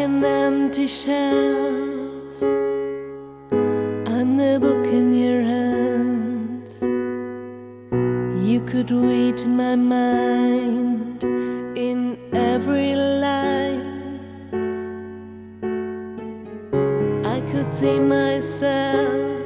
an empty shelf. I'm the book in your hands. You could read my mind in every line. I could see myself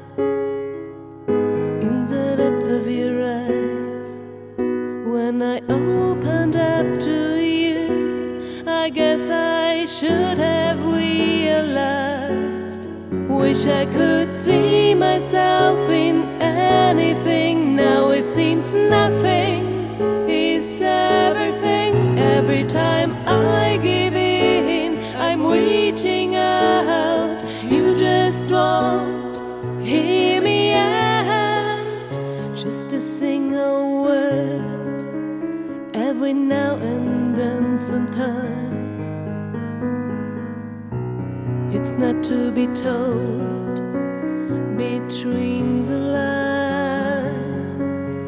in the depth of your eyes. When I opened up to you, I guess I should have realized. Wish I could see myself in anything. Now it seems nothing is everything. Every time I give in, I'm reaching out. You just won't hear me out. Just a single word every now and then. Sometimes it's not to be told between the lines,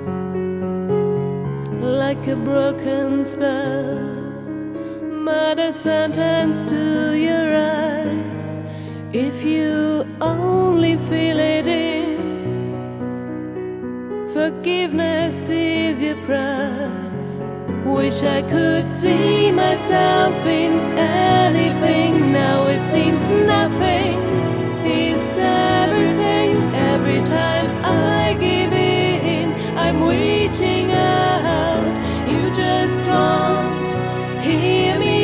like a broken spell, but a sentence to your eyes. If you only feel it in, forgiveness is your prize. Wish I could see myself in anything. Now it seems nothing is everything. Every time I give in, I'm reaching out. You just won't hear me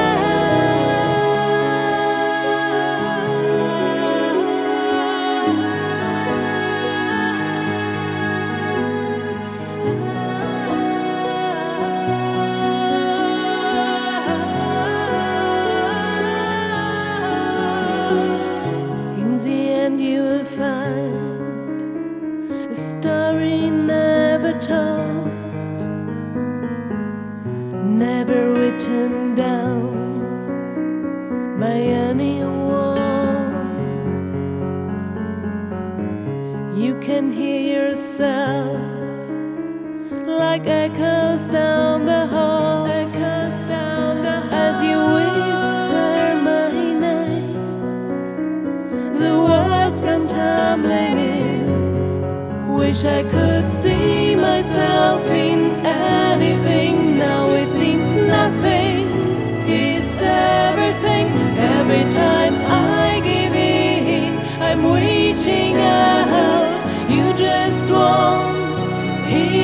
you'll find a story never told, never written down by anyone. You can hear yourself like echoes down the hall, as you whisper my name. The words come tumbling in. Wish I could see myself in anything. Now it seems nothing is everything. Every time I give in, I'm reaching out. You just won't hear